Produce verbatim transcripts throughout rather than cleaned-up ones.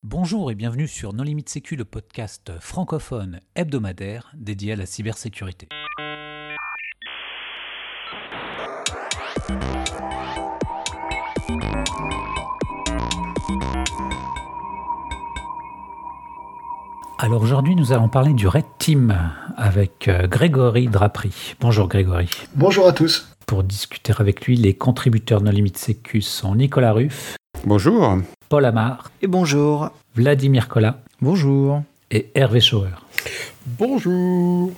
Bonjour et bienvenue sur No Limit Sécu, le podcast francophone hebdomadaire dédié à la cybersécurité. Alors aujourd'hui, nous allons parler du Red Team avec Grégory Drapry. Bonjour Grégory. Bonjour à tous. Pour discuter avec lui, les contributeurs No Limit Sécu sont Nicolas Ruff. Bonjour. Paul Amar. Et bonjour. Vladimir Collat. Bonjour. Et Hervé Schauer. Bonjour.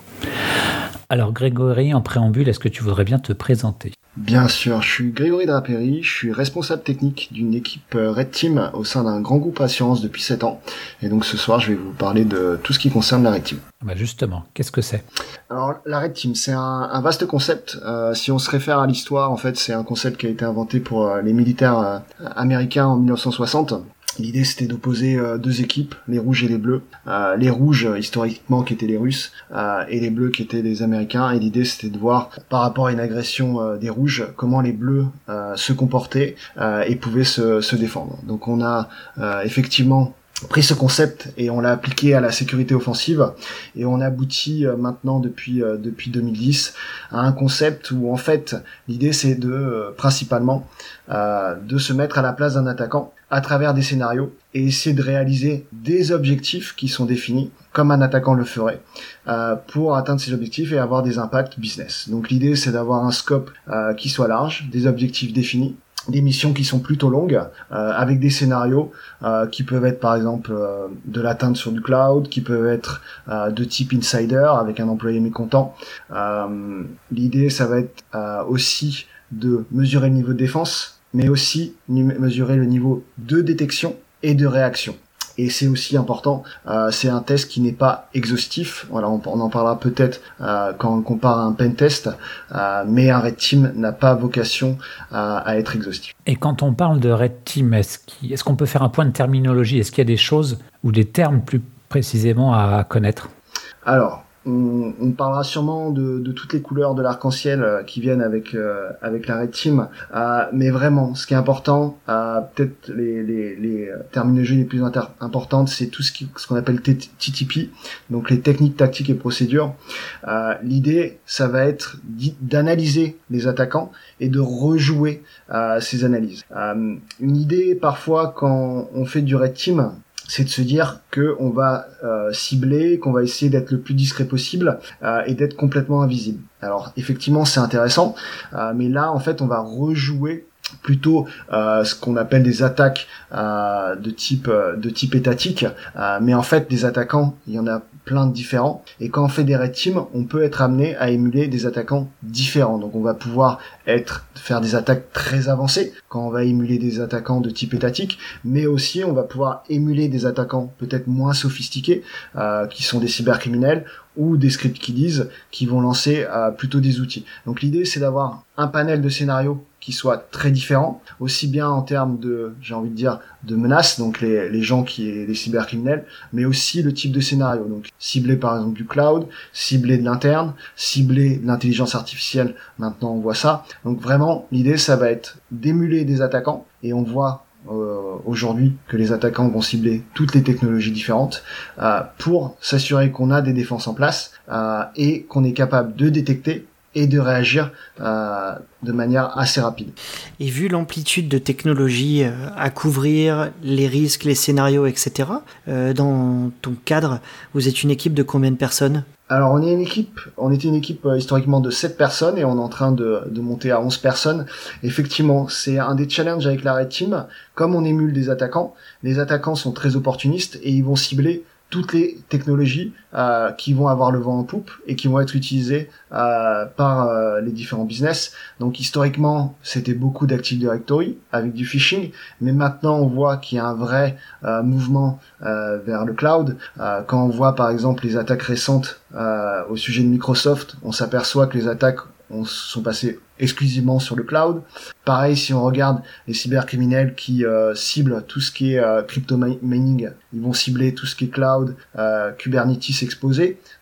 Alors Grégory, en préambule, est-ce que tu voudrais bien te présenter ? Bien sûr, je suis Grégory Drapry, je suis responsable technique d'une équipe Red Team au sein d'un grand groupe assurance depuis sept ans. Et donc ce soir, je vais vous parler de tout ce qui concerne la Red Team. Bah justement, qu'est-ce que c'est ? Alors la Red Team, c'est un, un vaste concept. Euh, si on se réfère à l'histoire, en fait, c'est un concept qui a été inventé pour euh, les militaires euh, américains en dix-neuf cent soixante. L'idée, c'était d'opposer euh, deux équipes, les rouges et les bleus. Euh, les rouges, historiquement, qui étaient les Russes, euh, et les bleus, qui étaient les Américains. Et l'idée, c'était de voir, par rapport à une agression euh, des rouges, comment les bleus euh, se comportaient euh, et pouvaient se, se défendre. Donc, on a euh, effectivement pris ce concept et on l'a appliqué à la sécurité offensive et on aboutit euh, maintenant depuis euh, depuis deux mille dix à un concept où en fait l'idée c'est de euh, principalement euh, de se mettre à la place d'un attaquant à travers des scénarios et essayer de réaliser des objectifs qui sont définis comme un attaquant le ferait euh, pour atteindre ces objectifs et avoir des impacts business. Donc l'idée c'est d'avoir un scope euh, qui soit large, des objectifs définis, des missions qui sont plutôt longues, euh, avec des scénarios euh, qui peuvent être par exemple euh, de l'atteinte sur du cloud, qui peuvent être euh, de type insider avec un employé mécontent. Euh, l'idée, ça va être euh, aussi de mesurer le niveau de défense, mais aussi mesurer le niveau de détection et de réaction. Et c'est aussi important, euh, c'est un test qui n'est pas exhaustif. Voilà, on, on en parlera peut-être euh, quand on compare à un pen test, euh, mais un Red Team n'a pas vocation à, à être exhaustif. Et quand on parle de Red Team, est-ce, qu'il, est-ce qu'on peut faire un point de terminologie ? Est-ce qu'il y a des choses ou des termes plus précisément à connaître ? Alors, on, on parlera sûrement de, de toutes les couleurs de l'arc-en-ciel euh, qui viennent avec euh, avec la Red Team, euh, mais vraiment, ce qui est important, euh, peut-être les, les, les terminologies les plus inter- importantes, c'est tout ce, qui, ce qu'on appelle T T P, donc les techniques, tactiques et procédures. Euh, l'idée, ça va être d'analyser les attaquants et de rejouer euh, ces analyses. Euh, une idée, parfois, quand on fait du Red Team, c'est de se dire que on va euh, cibler, qu'on va essayer d'être le plus discret possible euh, et d'être complètement invisible. Alors effectivement c'est intéressant, euh, mais là en fait on va rejouer plutôt euh, ce qu'on appelle des attaques euh, de type euh, de type étatique, euh, mais en fait des attaquants il y en a plein de différents et quand on fait des red teams on peut être amené à émuler des attaquants différents, donc on va pouvoir être faire des attaques très avancées quand on va émuler des attaquants de type étatique, mais aussi on va pouvoir émuler des attaquants peut-être moins sophistiqués euh, qui sont des cybercriminels ou des script kiddies qui vont lancer euh, plutôt des outils. Donc l'idée c'est d'avoir un panel de scénarios qui soit très différent, aussi bien en termes de, j'ai envie de dire, de menaces, donc les, les gens qui les cybercriminels, mais aussi le type de scénario. Donc cibler par exemple du cloud, cibler de l'interne, cibler de l'intelligence artificielle. Maintenant on voit ça. Donc vraiment l'idée ça va être d'émuler des attaquants et on voit Euh, aujourd'hui que les attaquants vont cibler toutes les technologies différentes euh, pour s'assurer qu'on a des défenses en place euh, et qu'on est capable de détecter et de réagir euh, de manière assez rapide. Et vu l'amplitude de technologies euh, à couvrir, les risques, les scénarios, et cetera, euh, dans ton cadre, vous êtes une équipe de combien de personnes ? Alors on est une équipe, on était une équipe euh, historiquement de sept personnes et on est en train de, de monter à onze personnes. Effectivement, c'est un des challenges avec la Red Team. Comme on émule des attaquants, les attaquants sont très opportunistes et ils vont cibler toutes les technologies euh, qui vont avoir le vent en poupe et qui vont être utilisées euh, par euh, les différents business. Donc historiquement, c'était beaucoup d'Active Directory avec du phishing, mais maintenant on voit qu'il y a un vrai euh, mouvement euh, vers le cloud. Euh, quand on voit par exemple les attaques récentes euh, au sujet de Microsoft, on s'aperçoit que les attaques on sont passés exclusivement sur le cloud. Pareil, si on regarde les cybercriminels qui euh, ciblent tout ce qui est euh, crypto mining, ils vont cibler tout ce qui est cloud, euh, Kubernetes exposé.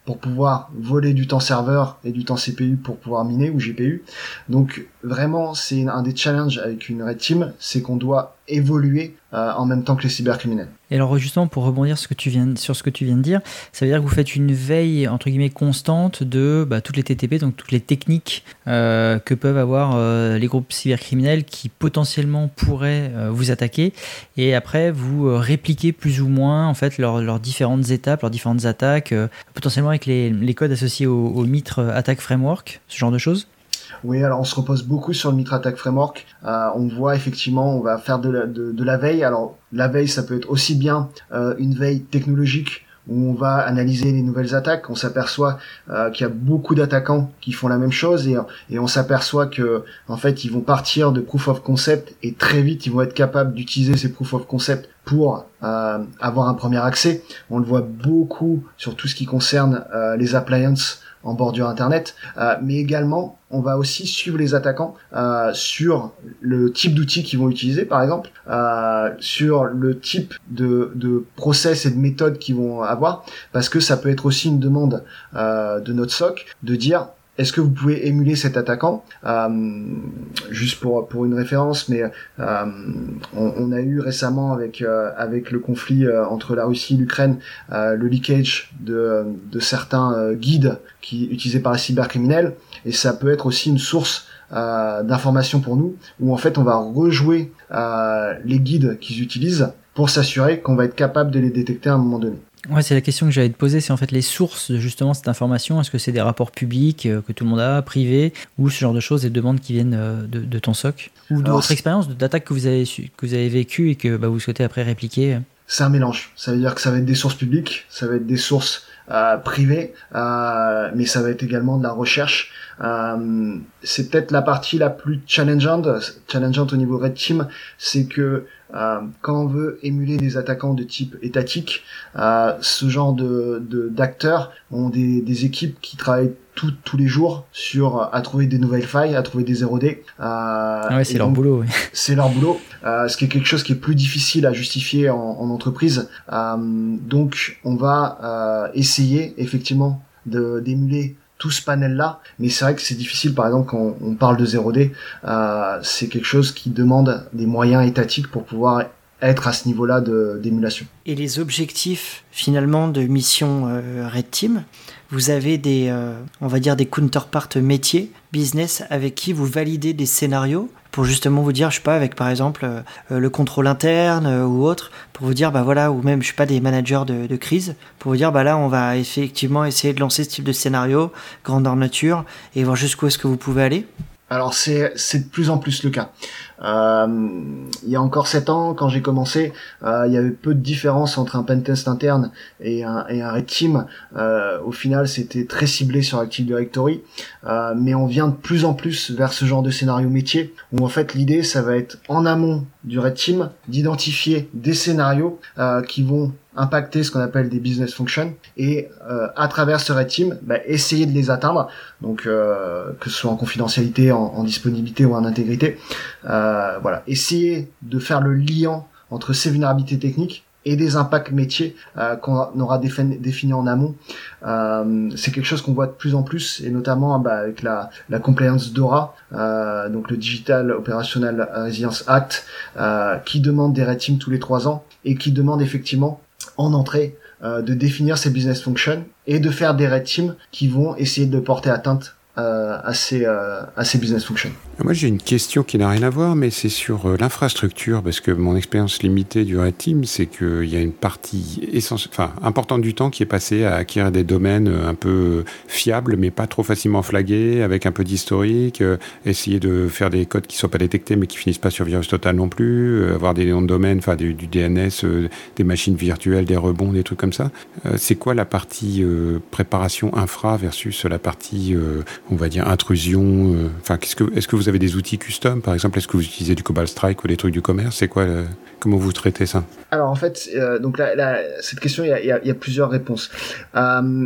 pour pouvoir voler du temps serveur et du temps C P U pour pouvoir miner ou G P U. Donc vraiment, c'est un des challenges avec une Red Team, c'est qu'on doit évoluer euh, en même temps que les cybercriminels. Et alors justement, pour rebondir ce que tu viens, sur ce que tu viens de dire, ça veut dire que vous faites une veille entre guillemets constante de bah, toutes les T T P, donc toutes les techniques euh, que peuvent avoir euh, les groupes cybercriminels qui potentiellement pourraient euh, vous attaquer, et après vous euh, répliquez plus ou moins en fait leurs, leurs différentes étapes, leurs différentes attaques, euh, potentiellement avec les, les codes associés au, au Mitre Attack Framework, ce genre de choses. Oui, alors on se repose beaucoup sur le Mitre Attack Framework. Euh, on voit effectivement, on va faire de la, de, de la veille. Alors la veille, ça peut être aussi bien euh, une veille technologique où on va analyser les nouvelles attaques. On s'aperçoit euh, qu'il y a beaucoup d'attaquants qui font la même chose et, et on s'aperçoit que en fait ils vont partir de proof of concept et très vite ils vont être capables d'utiliser ces proof of concept pour euh, avoir un premier accès. On le voit beaucoup sur tout ce qui concerne euh, les appliances en bordure internet, euh, mais également on va aussi suivre les attaquants euh, sur le type d'outils qu'ils vont utiliser, par exemple, euh, sur le type de, de process et de méthode qu'ils vont avoir, parce que ça peut être aussi une demande euh, de notre S O C de dire est-ce que vous pouvez émuler cet attaquant euh, juste pour pour une référence, mais euh, on, on a eu récemment avec euh, avec le conflit euh, entre la Russie et l'Ukraine euh, le leakage de de certains euh, guides qui utilisés par les cybercriminels, et ça peut être aussi une source euh, d'information pour nous où en fait on va rejouer euh, les guides qu'ils utilisent pour s'assurer qu'on va être capable de les détecter à un moment donné. Ouais, c'est la question que j'allais te poser, c'est en fait les sources de justement cette information. Est-ce que c'est des rapports publics euh, que tout le monde a, privés, ou ce genre de choses, des demandes qui viennent euh, de, de ton S O C, ou de Alors, votre expérience d'attaque que vous avez su, que vous avez vécue et que bah, vous souhaitez après répliquer? C'est un mélange. Ça veut dire que ça va être des sources publiques, ça va être des sources euh, privées, euh, mais ça va être également de la recherche. Euh, c'est peut-être la partie la plus challengeante, challengeante au niveau Red Team, c'est que euh, quand on veut émuler des attaquants de type étatique, euh, ce genre de, de d'acteurs ont des, des équipes qui travaillent tout, tous les jours sur à trouver des nouvelles failles, à trouver des zéro D. Euh, ah ouais, c'est leur donc, boulot. Oui. C'est leur boulot, euh, ce qui est quelque chose qui est plus difficile à justifier en, en entreprise. Euh, donc, on va euh, essayer effectivement de d'émuler tout ce panel-là, mais c'est vrai que c'est difficile. Par exemple, quand on parle de zéro D, euh, c'est quelque chose qui demande des moyens étatiques pour pouvoir être à ce niveau-là de, d'émulation. Et les objectifs, finalement, de mission euh, Red Team, vous avez des, euh, on va dire, des counterparts métiers, business, avec qui vous validez des scénarios pour justement vous dire, je sais pas, avec par exemple euh, le contrôle interne euh, ou autre, pour vous dire, bah voilà, ou même, je sais pas, des managers de, de crise, pour vous dire, bah là, on va effectivement essayer de lancer ce type de scénario, grandeur nature, et voir jusqu'où est-ce que vous pouvez aller. Alors c'est c'est de plus en plus le cas. Euh, il y a encore sept ans, quand j'ai commencé, euh, il y avait peu de différence entre un pentest interne et un, et un Red Team. Euh, au final, c'était très ciblé sur Active Directory, euh, mais on vient de plus en plus vers ce genre de scénario métier, où en fait l'idée, ça va être en amont du Red Team d'identifier des scénarios euh, qui vont impacter ce qu'on appelle des business functions, et euh, à travers ce Red Team, bah, essayer de les atteindre, donc euh, que ce soit en confidentialité, en, en disponibilité ou en intégrité. Euh, voilà, essayer de faire le lien entre ces vulnérabilités techniques et des impacts métiers euh, qu'on aura défini, définis en amont. Euh, c'est quelque chose qu'on voit de plus en plus, et notamment bah, avec la, la compliance DORA, euh, donc le Digital Operational Resilience Act, euh, qui demande des Red Teams tous les trois ans et qui demande effectivement en entrée euh, de définir ces business functions et de faire des Red Teams qui vont essayer de porter atteinte euh, à ces euh, à ces business functions. Moi, j'ai une question qui n'a rien à voir, mais c'est sur euh, l'infrastructure, parce que mon expérience limitée du Red Team, c'est qu'il y a une partie essentielle, enfin, importante du temps qui est passée à acquérir des domaines un peu fiables, mais pas trop facilement flagués, avec un peu d'historique, euh, essayer de faire des codes qui ne soient pas détectés, mais qui finissent pas sur virus total non plus, euh, avoir des noms de domaine, enfin, du, du D N S, euh, des machines virtuelles, des rebonds, des trucs comme ça. Euh, c'est quoi la partie euh, préparation infra versus la partie, euh, on va dire, intrusion, euh, enfin, qu'est-ce que, est-ce que vous avez des outils custom, par exemple? Est-ce que vous utilisez du Cobalt Strike ou des trucs du commerce? C'est quoi le... Comment vous traitez ça? Alors en fait, euh, donc là, là, cette question, il y a, il y a, il y a plusieurs réponses. Euh,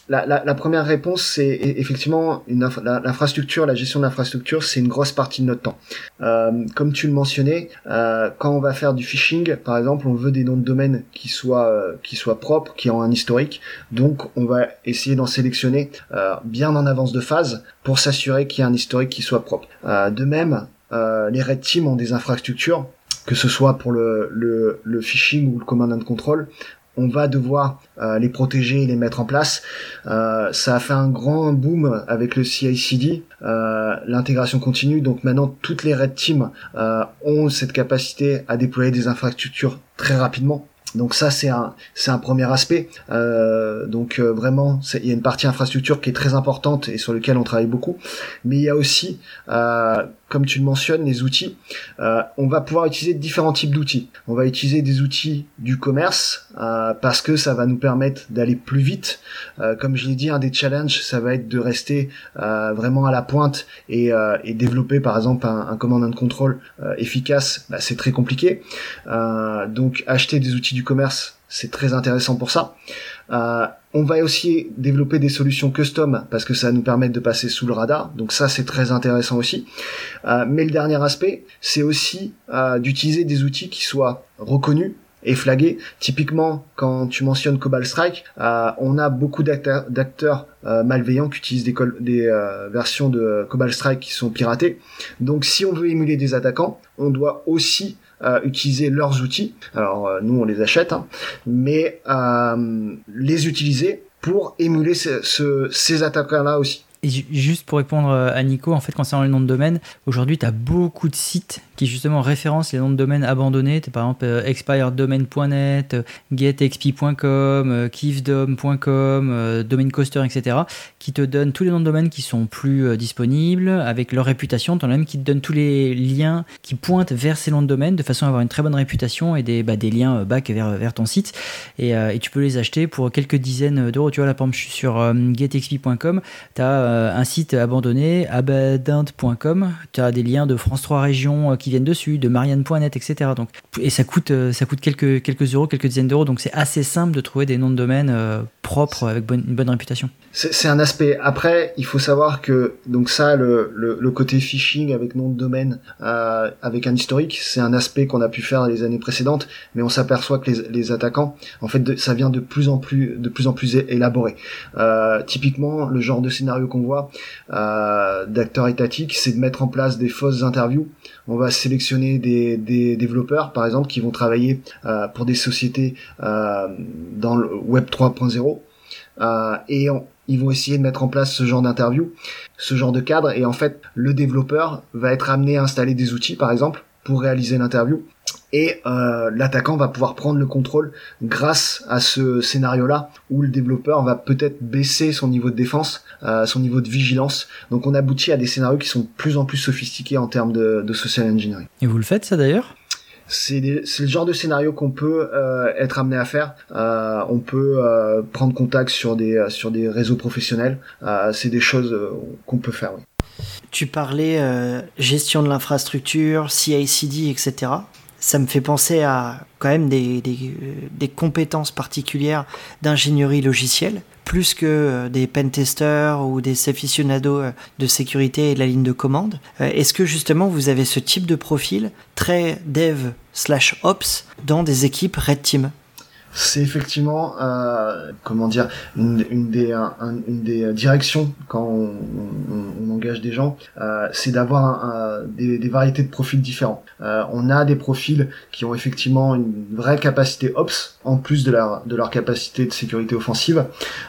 la, la, la première réponse, c'est effectivement une inf- la, l'infrastructure, la gestion de l'infrastructure, c'est une grosse partie de notre temps. Euh, comme tu le mentionnais, euh, quand on va faire du phishing, par exemple, on veut des noms de domaine qui soient euh, qui soient propres, qui ont un historique. Donc, on va essayer d'en sélectionner euh, bien en avance de phase pour s'assurer qu'il y a un historique qui soit propre. Euh, de même, euh, les Red Team ont des infrastructures, que ce soit pour le le, le phishing ou le command and control. On va devoir euh, les protéger et les mettre en place. Euh, ça a fait un grand boom avec le C I C D, euh, l'intégration continue. Donc maintenant, toutes les Red Teams euh, ont cette capacité à déployer des infrastructures très rapidement. Donc ça, c'est un c'est un premier aspect. Euh, donc euh, vraiment, il y a une partie infrastructure qui est très importante et sur lequel on travaille beaucoup. Mais il y a aussi, euh, comme tu le mentionnes, les outils. Euh, on va pouvoir utiliser différents types d'outils. On va utiliser des outils du commerce euh, parce que ça va nous permettre d'aller plus vite. Euh, comme je l'ai dit, un des challenges, ça va être de rester euh, vraiment à la pointe et, euh, et développer, par exemple, un, un command and control euh, efficace. Bah, c'est très compliqué. Euh, donc, acheter des outils du commerce, c'est très intéressant pour ça. Euh, on va aussi développer des solutions custom parce que ça va nous permettre de passer sous le radar. Donc ça, c'est très intéressant aussi. Euh, mais le dernier aspect, c'est aussi euh, d'utiliser des outils qui soient reconnus et flagués. Typiquement, quand tu mentionnes Cobalt Strike, euh, on a beaucoup d'acteurs, d'acteurs euh, malveillants qui utilisent des, col- des euh, versions de Cobalt Strike qui sont piratées. Donc si on veut émuler des attaquants, on doit aussi Euh, utiliser leurs outils. Alors euh, nous on les achète, hein, mais euh, les utiliser pour émuler ce, ce, ces attaquants-là aussi. Et ju- juste pour répondre à Nico, en fait, concernant les noms de domaine, aujourd'hui, tu as beaucoup de sites qui justement référencent les noms de domaine abandonnés. T'as par exemple euh, expired domain point net, euh, get x p point com, euh, kifdom point com, euh, domain coaster, et cetera, qui te donnent tous les noms de domaine qui sont plus euh, disponibles, avec leur réputation. T'en as même qui te donnent tous les liens qui pointent vers ces noms de domaine, de façon à avoir une très bonne réputation et des, bah, des liens euh, back vers, vers ton site. Et, euh, et tu peux les acheter pour quelques dizaines d'euros. Tu vois, là, par exemple, je suis sur euh, get x p point com, tu as un site abandonné, abandoned point com, tu as des liens de France trois régions qui viennent dessus, de Marianne point net, et cetera. Donc, et ça coûte, ça coûte quelques, quelques euros, quelques dizaines d'euros, donc c'est assez simple de trouver des noms de domaine euh, propres avec bonne, une bonne réputation. C'est, c'est un aspect. Après, il faut savoir que donc ça, le, le, le côté phishing avec nom de domaine, euh, avec un historique, c'est un aspect qu'on a pu faire les années précédentes, mais on s'aperçoit que les, les attaquants, en fait, de, ça vient de plus en plus, de plus en plus élaboré. Euh, typiquement, le genre de scénario qu'on voit euh, d'acteurs étatiques, c'est de mettre en place des fausses interviews. On va sélectionner des, des développeurs, par exemple, qui vont travailler euh, pour des sociétés euh, dans le web trois point zéro, euh, et on, ils vont essayer de mettre en place ce genre d'interview, ce genre de cadre, et en fait, le développeur va être amené à installer des outils, par exemple, pour réaliser l'interview. Et euh, l'attaquant va pouvoir prendre le contrôle grâce à ce scénario-là, où le développeur va peut-être baisser son niveau de défense, euh, son niveau de vigilance. Donc on aboutit à des scénarios qui sont de plus en plus sophistiqués en termes de, de social engineering. Et vous le faites ça d'ailleurs ? C'est, des, c'est le genre de scénario qu'on peut euh, être amené à faire. Euh, on peut euh, prendre contact sur des sur des réseaux professionnels. Euh, c'est des choses euh, qu'on peut faire. Oui. Tu parlais euh, gestion de l'infrastructure, C I C D, et cetera. Ça me fait penser à quand même des, des, des compétences particulières d'ingénierie logicielle, plus que des pentesters ou des aficionados de sécurité et de la ligne de commande. Est-ce que justement vous avez ce type de profil très dev slash ops dans des équipes Red Team ? C'est effectivement, euh, comment dire, une, une des un, une des directions quand on, on, on engage des gens, euh, c'est d'avoir un, un, des, des variétés de profils différents. Euh, on a des profils qui ont effectivement une vraie capacité ops en plus de leur de leur capacité de sécurité offensive.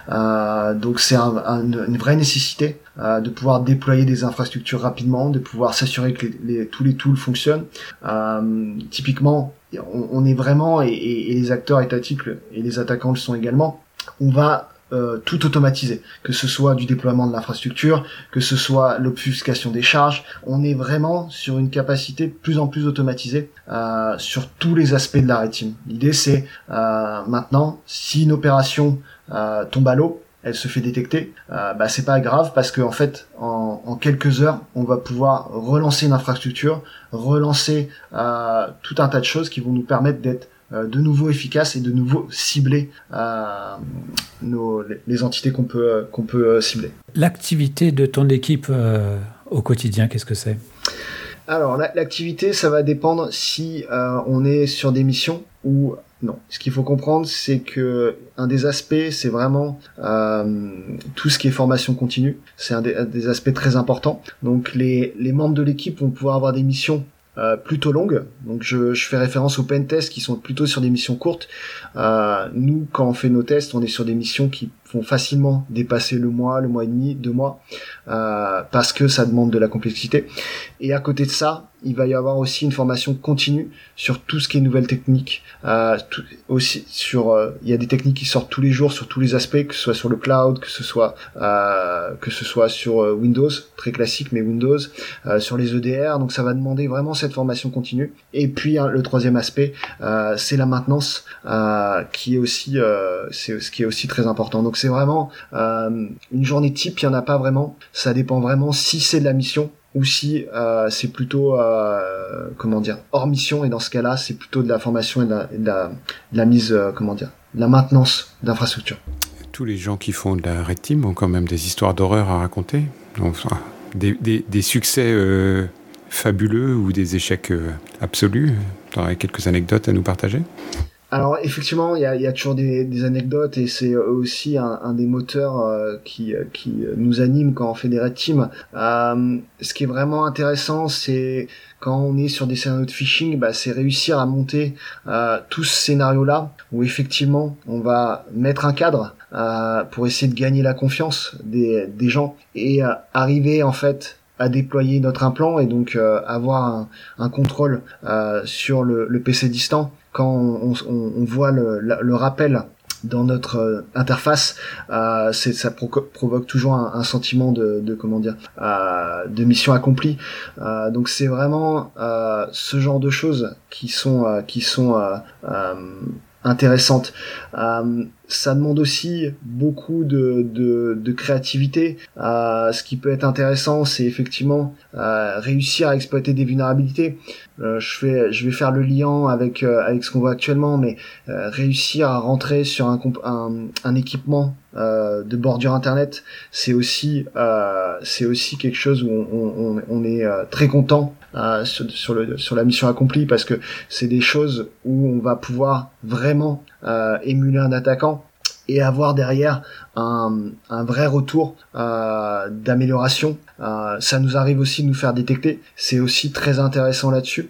Euh, donc c'est un, un, une vraie nécessité euh, de pouvoir déployer des infrastructures rapidement, de pouvoir s'assurer que les, les, tous les tools fonctionnent. Euh, typiquement, on, on est vraiment, et, et, et les acteurs étatiques et les attaquants le sont également, on va euh, tout automatiser, que ce soit du déploiement de l'infrastructure, que ce soit l'obfuscation des charges. On est vraiment sur une capacité de plus en plus automatisée euh, sur tous les aspects de la Red Team. L'idée c'est euh, maintenant, si une opération euh, tombe à l'eau, elle se fait détecter, euh, bah c'est pas grave parce que en fait en, en quelques heures on va pouvoir relancer une infrastructure, relancer euh, tout un tas de choses qui vont nous permettre d'être euh, de nouveau efficace et de nouveau cibler euh, nos, les, les entités qu'on peut, qu'on peut cibler. L'activité de ton équipe euh, au quotidien, qu'est-ce que c'est ? Alors, la, l'activité, ça va dépendre si euh, on est sur des missions ou non. Ce qu'il faut comprendre, c'est que un des aspects, c'est vraiment euh, tout ce qui est formation continue. C'est un des, un des aspects très importants. Donc, les, les membres de l'équipe vont pouvoir avoir des missions Euh, plutôt longues. Donc je, je fais référence aux pen tests qui sont plutôt sur des missions courtes. Euh, nous, quand on fait nos tests, on est sur des missions qui vont facilement dépasser le mois, le mois et demi, deux mois, euh, parce que ça demande de la complexité. Et à côté de ça, il va y avoir aussi une formation continue sur tout ce qui est nouvelles techniques. Euh, tout, aussi sur, euh, il y a des techniques qui sortent tous les jours sur tous les aspects, que ce soit sur le cloud, que ce soit euh, que ce soit sur Windows, très classique mais Windows, euh, sur les E D R. Donc ça va demander vraiment cette formation continue. Et puis hein, le troisième aspect, euh, c'est la maintenance, euh, qui est aussi euh, c'est ce qui est aussi très important. Donc c'est vraiment euh, une journée type, il y en a pas vraiment. Ça dépend vraiment si c'est de la mission ou si euh, c'est plutôt euh, comment dire hors mission, et dans ce cas-là c'est plutôt de la formation et de la, et de la, de la mise euh, comment dire de la maintenance d'infrastructure. Tous les gens qui font de la Red Team ont quand même des histoires d'horreur à raconter, enfin, des, des, des succès euh, fabuleux ou des échecs euh, absolus. Tu aurais quelques anecdotes à nous partager ? Alors effectivement, il y a, il y a toujours des, des anecdotes, et c'est aussi un, un des moteurs euh, qui, qui nous anime quand on fait des Red Team. Euh, ce qui est vraiment intéressant, c'est quand on est sur des scénarios de phishing, bah, c'est réussir à monter euh, tout ce scénario-là où effectivement on va mettre un cadre euh, pour essayer de gagner la confiance des, des gens et euh, arriver en fait à déployer notre implant et donc euh, avoir un, un contrôle euh, sur le, le P C distant. Quand on, on, on voit le, le rappel dans notre euh, interface, euh, c'est, ça pro- provoque toujours un, un sentiment de, de comment dire, euh, de mission accomplie. Euh, donc c'est vraiment euh, ce genre de choses qui sont euh, qui sont euh, euh, intéressantes. Euh, ça demande aussi beaucoup de, de, de créativité. Euh, ce qui peut être intéressant, c'est effectivement euh, réussir à exploiter des vulnérabilités. Euh, je fais, je vais faire le lien avec euh, avec ce qu'on voit actuellement, mais euh, réussir à rentrer sur un un, un équipement euh, de bordure internet, c'est aussi euh, c'est aussi quelque chose où on, on, on est euh, très content euh, sur, sur le sur la mission accomplie, parce que c'est des choses où on va pouvoir vraiment euh, émuler un attaquant et avoir derrière un, un vrai retour euh, d'amélioration. Euh, ça nous arrive aussi de nous faire détecter. C'est aussi très intéressant là-dessus,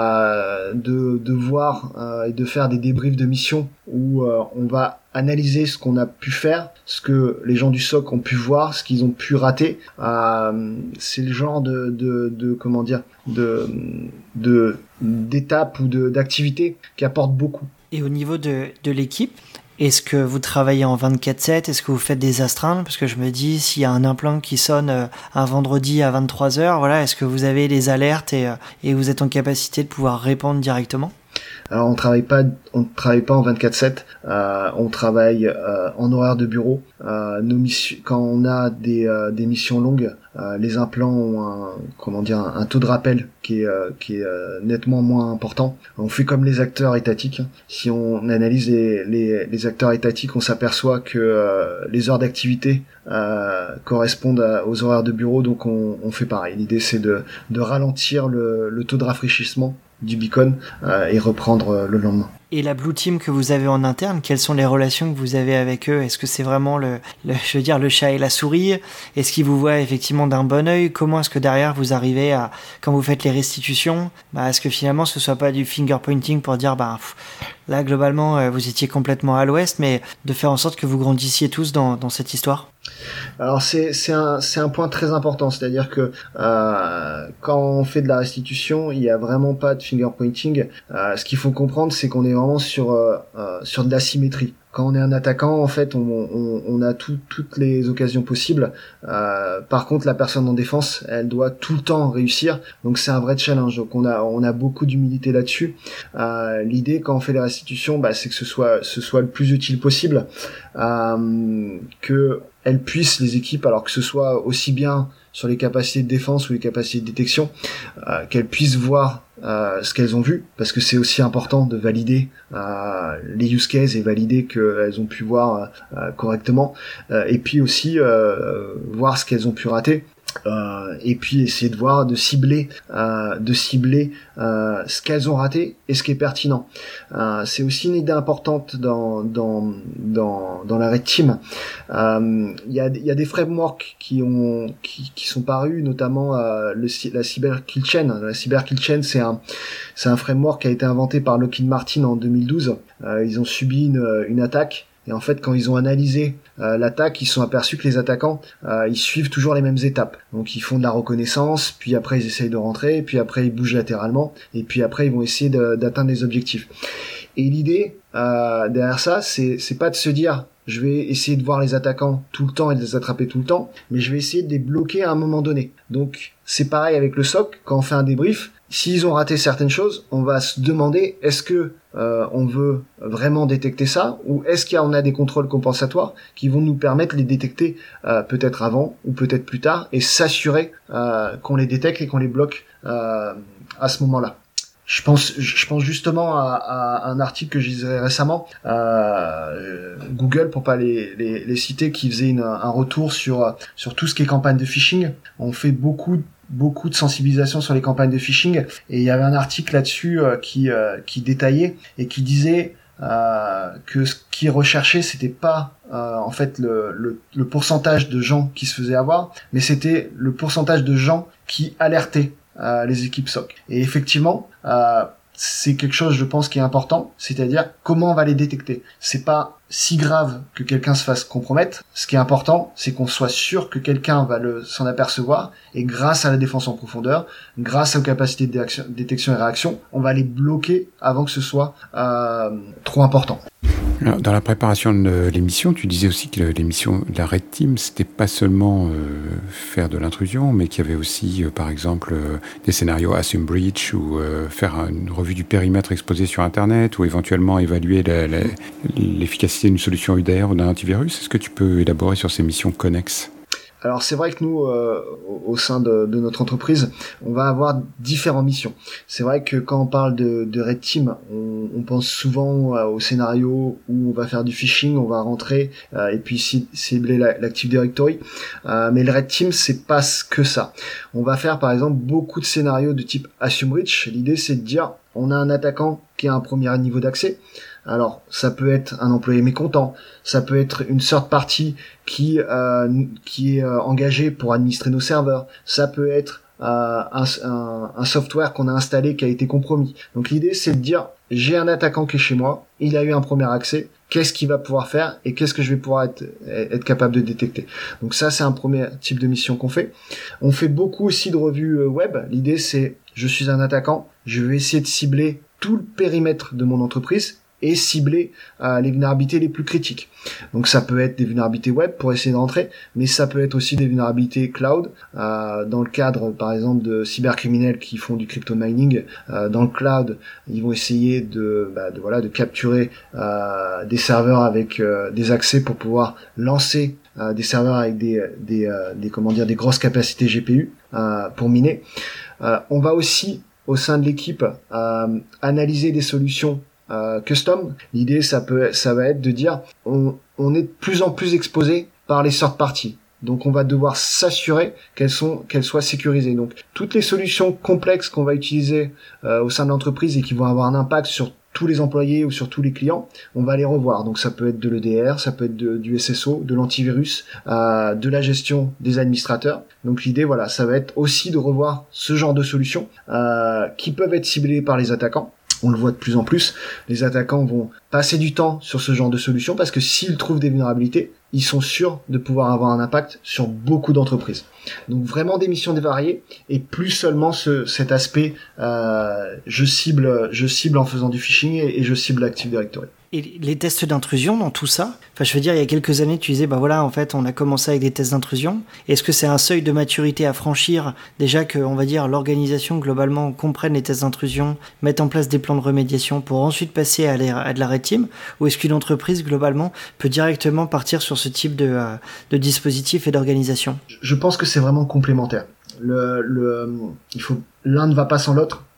euh, de, de voir euh, et de faire des débriefs de mission où euh, on va analyser ce qu'on a pu faire, ce que les gens du S O C ont pu voir, ce qu'ils ont pu rater. Euh, c'est le genre de, de, de comment dire, de, de d'étapes ou de d'activités qui apportent beaucoup. Et au niveau de, de l'équipe, est-ce que vous travaillez en vingt-quatre sept ? Est-ce que vous faites des astreintes ? Parce que je me dis, s'il y a un implant qui sonne un vendredi à vingt-trois heures, voilà, est-ce que vous avez les alertes et, et vous êtes en capacité de pouvoir répondre directement ? Alors on travaille pas, on travaille pas en vingt-quatre sept. Euh, on travaille euh, en horaire de bureau. Euh, nos missions, quand on a des euh, des missions longues, euh, les implants ont un comment dire un, un taux de rappel qui est euh, qui est euh, nettement moins important. On fait comme les acteurs étatiques. Si on analyse les les, les acteurs étatiques, on s'aperçoit que euh, les heures d'activité euh, correspondent à, aux horaires de bureau, donc on, on fait pareil. L'idée c'est de de ralentir le, le taux de rafraîchissement du beacon euh, et reprendre euh, le lendemain. Et la Blue Team que vous avez en interne, quelles sont les relations que vous avez avec eux ? Est-ce que c'est vraiment le, le, je veux dire, le chat et la souris ? Est-ce qu'ils vous voient effectivement d'un bon œil ? Comment est-ce que derrière vous arrivez à, quand vous faites les restitutions, bah, est-ce que finalement ce soit pas du finger pointing pour dire, bah, pff, là globalement vous étiez complètement à l'ouest, mais de faire en sorte que vous grandissiez tous dans, dans cette histoire ? Alors c'est c'est un c'est un point très important, c'est-à-dire que euh, quand on fait de la restitution, il y a vraiment pas de finger pointing. Euh, ce qu'il faut comprendre, c'est qu'on est vraiment sur euh, euh, sur de l'asymétrie. Quand on est un attaquant, en fait, on, on, on a tout, toutes les occasions possibles. Euh, par contre, la personne en défense, elle doit tout le temps réussir. Donc, c'est un vrai challenge. Donc, on a, on a beaucoup d'humilité là-dessus. Euh, l'idée, quand on fait les restitutions, bah, c'est que ce soit, ce soit le plus utile possible, euh, que elles puissent, les équipes, alors que ce soit aussi bien sur les capacités de défense ou les capacités de détection, euh, qu'elles puissent voir euh, ce qu'elles ont vu, parce que c'est aussi important de valider euh, les use cases et valider qu'elles ont pu voir euh, correctement, euh, et puis aussi euh, voir ce qu'elles ont pu rater. Euh, et puis essayer de voir, de cibler, euh, de cibler euh, ce qu'elles ont raté et ce qui est pertinent. Euh, c'est aussi une idée importante dans dans dans dans la Red Team. Il euh, y a il y a des frameworks qui ont qui qui sont parus, notamment euh, le la Cyber Kill Chain. La Cyber Kill Chain, c'est un c'est un framework qui a été inventé par Lockheed Martin en deux mille douze. Euh, ils ont subi une une attaque. Et en fait, quand ils ont analysé euh, l'attaque, ils se sont aperçus que les attaquants, euh, ils suivent toujours les mêmes étapes. Donc, ils font de la reconnaissance, puis après, ils essayent de rentrer, puis après, ils bougent latéralement, et puis après, ils vont essayer de, d'atteindre les objectifs. Et l'idée euh, derrière ça, c'est, c'est pas de se dire, je vais essayer de voir les attaquants tout le temps et de les attraper tout le temps, mais je vais essayer de les bloquer à un moment donné. Donc, c'est pareil avec le S O C, quand on fait un débrief, s'ils ont raté certaines choses, on va se demander, est-ce que euh, on veut vraiment détecter ça, ou est-ce qu'il y a, on a des contrôles compensatoires qui vont nous permettre de les détecter euh, peut-être avant ou peut-être plus tard, et s'assurer euh, qu'on les détecte et qu'on les bloque euh, à ce moment-là. Je pense, je pense justement à, à un article que je lisais récemment, euh, Google, pour pas les, les, les citer, qui faisait une, un retour sur sur tout ce qui est campagne de phishing. On fait beaucoup beaucoup de sensibilisation sur les campagnes de phishing, et il y avait un article là-dessus euh, qui euh, qui détaillait et qui disait euh, que ce qui est recherché, c'était pas euh, en fait le, le le pourcentage de gens qui se faisaient avoir, mais c'était le pourcentage de gens qui alertaient euh, les équipes S O C. Et effectivement, euh, c'est quelque chose, je pense, qui est important, c'est-à-dire comment on va les détecter. C'est pas si grave que quelqu'un se fasse compromettre. Ce qui est important, c'est qu'on soit sûr que quelqu'un va le s'en apercevoir, et grâce à la défense en profondeur, grâce aux capacités de déaction, détection et réaction, on va les bloquer avant que ce soit euh, trop important. Alors, dans la préparation de l'émission, tu disais aussi que l'émission de la Red Team, c'était pas seulement euh, faire de l'intrusion, mais qu'il y avait aussi, euh, par exemple, euh, des scénarios assume breach, ou euh, faire une revue du périmètre exposé sur Internet, ou éventuellement évaluer la, la, l'efficacité d'une solution U D R ou d'un antivirus. Est-ce que tu peux élaborer sur ces missions connexes ? Alors c'est vrai que nous, euh, au sein de, de notre entreprise, on va avoir différentes missions. C'est vrai que quand on parle de, de Red Team, on, on pense souvent euh, au scénario où on va faire du phishing, on va rentrer euh, et puis cibler la, l'Active Directory. Euh, mais le Red Team, c'est pas que ça. On va faire par exemple beaucoup de scénarios de type Assume Breach. L'idée, c'est de dire, on a un attaquant qui a un premier niveau d'accès. Alors, ça peut être un employé mécontent, ça peut être une third party qui euh, qui est euh, engagée pour administrer nos serveurs, ça peut être euh, un, un, un software qu'on a installé qui a été compromis. Donc l'idée, c'est de dire, j'ai un attaquant qui est chez moi, il a eu un premier accès, qu'est-ce qu'il va pouvoir faire et qu'est-ce que je vais pouvoir être, être capable de détecter. Donc ça, c'est un premier type de mission qu'on fait. On fait beaucoup aussi de revues web. L'idée, c'est, je suis un attaquant, je vais essayer de cibler tout le périmètre de mon entreprise et cibler euh, les vulnérabilités les plus critiques. Donc ça peut être des vulnérabilités web pour essayer d'entrer, mais ça peut être aussi des vulnérabilités cloud, euh, dans le cadre par exemple de cybercriminels qui font du crypto mining. Euh, dans le cloud, ils vont essayer de, bah, de voilà de capturer euh, des serveurs avec euh, des accès pour pouvoir lancer euh, des serveurs avec des des, euh, des comment dire des grosses capacités G P U euh, pour miner. Euh, on va aussi au sein de l'équipe euh, analyser des solutions Euh, custom. L'idée, ça peut, ça va être de dire, on, on est de plus en plus exposé par les third parties. Donc, on va devoir s'assurer qu'elles sont, qu'elles soient sécurisées. Donc, toutes les solutions complexes qu'on va utiliser euh, au sein de l'entreprise et qui vont avoir un impact sur tous les employés ou sur tous les clients, on va les revoir. Donc, ça peut être de l'E D R, ça peut être de, du S S O, de l'antivirus, euh, de la gestion des administrateurs. Donc, l'idée, voilà, ça va être aussi de revoir ce genre de solutions euh, qui peuvent être ciblées par les attaquants. On le voit de plus en plus, les attaquants vont passer du temps sur ce genre de solution parce que s'ils trouvent des vulnérabilités, ils sont sûrs de pouvoir avoir un impact sur beaucoup d'entreprises. Donc vraiment des missions dévariées et plus seulement ce, cet aspect euh, je cible je cible en faisant du phishing et, et je cible l'Active Directory. Et les tests d'intrusion dans tout ça, enfin je veux dire, il y a quelques années tu disais bah voilà, en fait on a commencé avec des tests d'intrusion. Est-ce que c'est un seuil de maturité à franchir déjà que on va dire l'organisation globalement comprenne les tests d'intrusion, mette en place des plans de remédiation pour ensuite passer à, les, à de la Red Team, ou est-ce qu'une entreprise globalement peut directement partir sur ce type de, euh, de dispositif et d'organisation? Je pense que c'est vraiment complémentaire. Le, le, il faut, l'un ne va pas sans l'autre.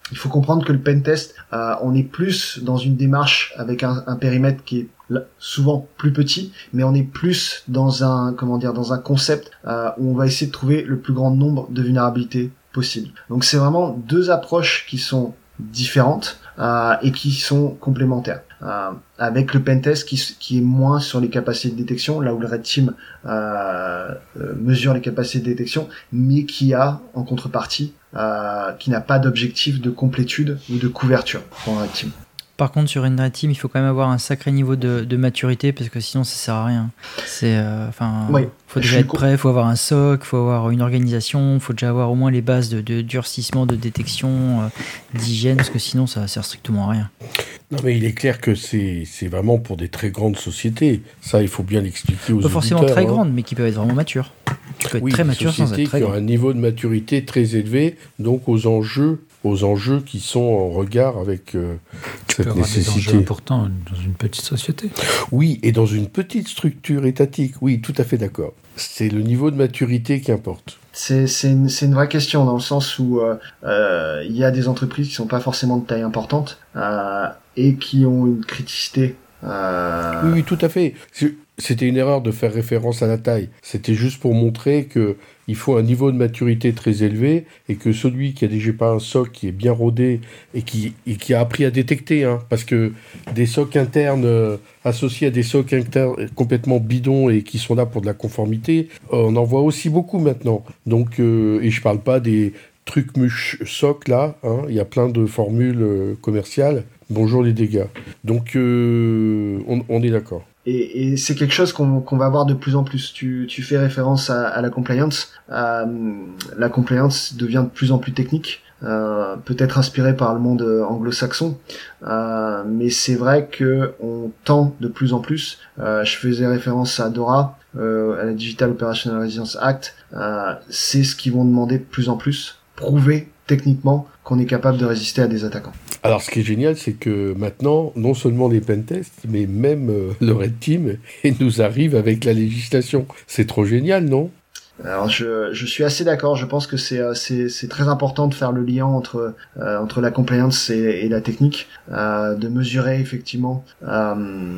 il faut comprendre que le pentest, euh, on est plus dans une démarche avec un, un périmètre qui est souvent plus petit, mais on est plus dans un, comment dire, dans un concept euh, où on va essayer de trouver le plus grand nombre de vulnérabilités possible. Donc c'est vraiment deux approches qui sont différentes euh, et qui sont complémentaires. Euh, avec le pentest qui, qui est moins sur les capacités de détection, là où le Red Team euh, euh, mesure les capacités de détection, mais qui a en contrepartie, euh, qui n'a pas d'objectif de complétude ou de couverture pour le Red Team. Par contre, sur une Red Team, il faut quand même avoir un sacré niveau de, de maturité parce que sinon, ça sert à rien. C'est, enfin, euh, oui, faut déjà être prêt, il faut avoir un S O C, il faut avoir une organisation, il faut déjà avoir au moins les bases de, de durcissement, de détection, euh, d'hygiène, parce que sinon, ça sert strictement à rien. Non, mais il est clair que c'est, c'est vraiment pour des très grandes sociétés. Ça, il faut bien l'expliquer aux auditeurs. Pas forcément très hein. grandes, mais qui peuvent être vraiment matures. Tu peux être oui, très mature sans être très qui grand. ont un niveau de maturité très élevé, donc aux enjeux, aux enjeux qui sont en regard avec euh, tu cette peux avoir nécessité. Des enjeux importants dans une petite société. Oui, et dans une petite structure étatique. Oui, tout à fait d'accord. C'est le niveau de maturité qui importe. C'est, c'est, une, c'est une vraie question dans le sens où il euh, euh, y a des entreprises qui sont pas forcément de taille importante euh, et qui ont une criticité. Euh... Oui, oui, tout à fait. C'était une erreur de faire référence à la taille. C'était juste pour montrer que il faut un niveau de maturité très élevé et que celui qui a déjà pas un S O C qui est bien rodé et qui, et qui a appris à détecter, hein, parce que des S O C internes euh, associés à des S O C internes complètement bidons et qui sont là pour de la conformité, euh, on en voit aussi beaucoup maintenant. Donc, euh, et je parle pas des trucs muche S O C là, hein, il y a plein de formules euh, commerciales. Bonjour les dégâts. Donc, euh, on, on est d'accord. Et, et c'est quelque chose qu'on, qu'on va voir de plus en plus. Tu, tu fais référence à, à la compliance. Euh, la compliance devient de plus en plus technique, euh, peut-être inspirée par le monde anglo-saxon, euh, mais c'est vrai que on tend de plus en plus. Euh, je faisais référence à DORA, euh, à la Digital Operational Resilience Act. Euh, c'est ce qu'ils vont demander de plus en plus, prouver techniquement qu'on est capable de résister à des attaquants. Alors, ce qui est génial, c'est que maintenant, non seulement les pentests, mais même euh, le Red Team nous arrive avec la législation. C'est trop génial, non ? Alors, je, je suis assez d'accord. Je pense que c'est, c'est, c'est très important de faire le lien entre, euh, entre la compliance et, et la technique, euh, de mesurer effectivement euh,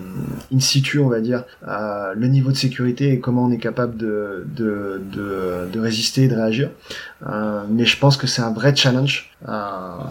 in situ, on va dire, euh, le niveau de sécurité et comment on est capable de, de, de, de résister et de réagir. Euh, mais je pense que c'est un vrai challenge euh,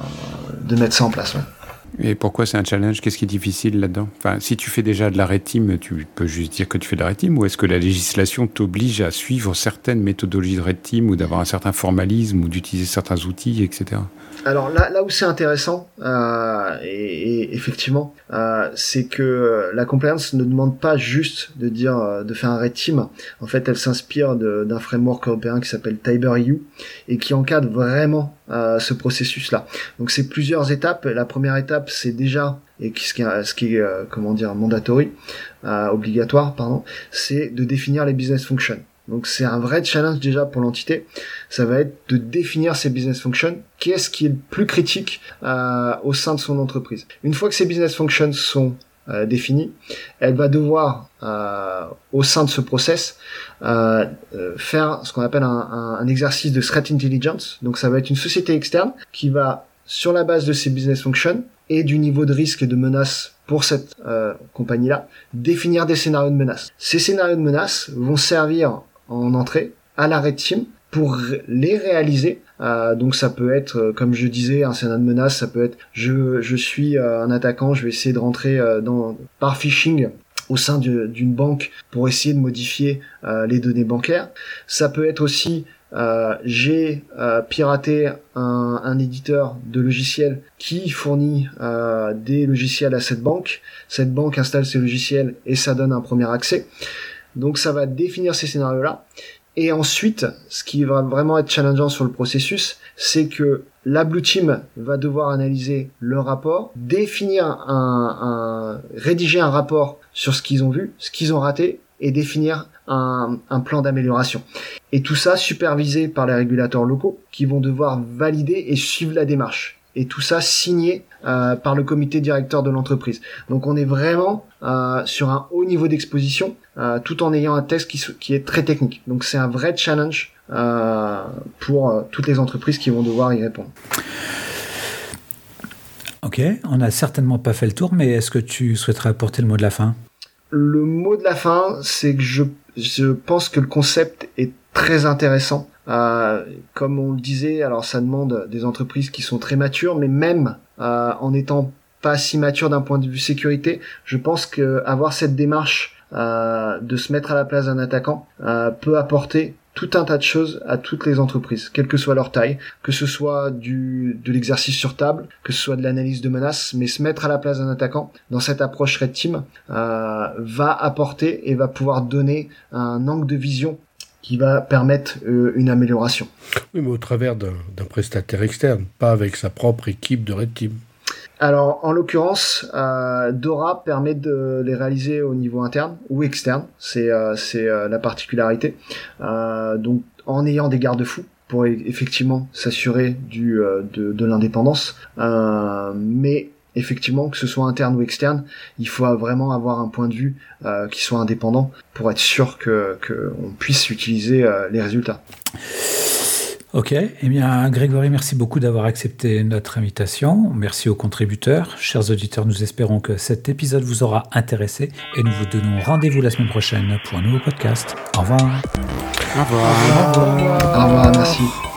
de mettre ça en place. Ouais. Et pourquoi c'est un challenge ? Qu'est-ce qui est difficile là-dedans ? Enfin, si tu fais déjà de la Red Team, tu peux juste dire que tu fais de la Red Team, ou est-ce que la législation t'oblige à suivre certaines méthodologies de Red Team, ou d'avoir un certain formalisme, ou d'utiliser certains outils, et cetera. Alors là, là où c'est intéressant, euh, et, et effectivement, euh, c'est que la compliance ne demande pas juste de dire, euh, de faire un Red Team. En fait, elle s'inspire de, d'un framework européen qui s'appelle Tiber E U et qui encadre vraiment euh, ce processus-là. Donc, c'est plusieurs étapes. La première étape, c'est déjà, et ce qui est, ce qui est euh, comment dire, mandatory, euh, obligatoire, pardon, c'est de définir les business functions. Donc c'est un vrai challenge déjà pour l'entité. Ça va être de définir ses business functions. Qu'est-ce qui est le plus critique euh, au sein de son entreprise. Une fois que ces business functions sont euh, définies, elle va devoir euh, au sein de ce process euh, euh, faire ce qu'on appelle un, un, un exercice de threat intelligence. Donc ça va être une société externe qui va, sur la base de ces business functions et du niveau de risque et de menace pour cette euh, compagnie-là, définir des scénarios de menace. Ces scénarios de menace vont servir en entrée à la Red Team pour les réaliser. Euh, donc ça peut être, euh, comme je disais, un scénario de menace, ça peut être je je suis euh, un attaquant, je vais essayer de rentrer euh, dans par phishing au sein de, d'une banque pour essayer de modifier euh, les données bancaires. Ça peut être aussi euh, j'ai euh, piraté un, un éditeur de logiciels qui fournit euh, des logiciels à cette banque. Cette banque installe ces logiciels et ça donne un premier accès. Donc ça va définir ces scénarios-là. Et ensuite, ce qui va vraiment être challengeant sur le processus, c'est que la Blue Team va devoir analyser le rapport, définir un, un rédiger un rapport sur ce qu'ils ont vu, ce qu'ils ont raté, et définir un, un plan d'amélioration. Et tout ça supervisé par les régulateurs locaux qui vont devoir valider et suivre la démarche. Et tout ça signé euh, par le comité directeur de l'entreprise. Donc on est vraiment euh, sur un haut niveau d'exposition, euh, tout en ayant un test qui, qui est très technique. Donc c'est un vrai challenge euh, pour euh, toutes les entreprises qui vont devoir y répondre. Ok, on n'a certainement pas fait le tour, mais est-ce que tu souhaiterais apporter le mot de la fin ? Le mot de la fin, c'est que je, je pense que le concept est très intéressant. Euh, comme on le disait, alors ça demande des entreprises qui sont très matures, mais même euh, en étant pas si matures d'un point de vue sécurité, je pense que avoir cette démarche euh, de se mettre à la place d'un attaquant euh, peut apporter tout un tas de choses à toutes les entreprises, quelle que soit leur taille, que ce soit du de l'exercice sur table, que ce soit de l'analyse de menaces, mais se mettre à la place d'un attaquant dans cette approche Red Team euh, va apporter et va pouvoir donner un angle de vision qui va permettre euh, une amélioration. Oui, mais au travers d'un, d'un prestataire externe, pas avec sa propre équipe de Red Team. Alors, en l'occurrence, euh, Dora permet de les réaliser au niveau interne ou externe. C'est, euh, c'est euh, la particularité. Euh, donc, en ayant des garde-fous pour e- effectivement s'assurer du euh, de, de l'indépendance. Euh, mais effectivement, que ce soit interne ou externe, il faut vraiment avoir un point de vue euh, qui soit indépendant pour être sûr que que on puisse utiliser euh, les résultats. Ok, eh bien Grégory, merci beaucoup d'avoir accepté notre invitation. Merci aux contributeurs. Chers auditeurs, nous espérons que cet épisode vous aura intéressé et nous vous donnons rendez-vous la semaine prochaine pour un nouveau podcast. Au revoir. Au revoir. Au revoir, merci.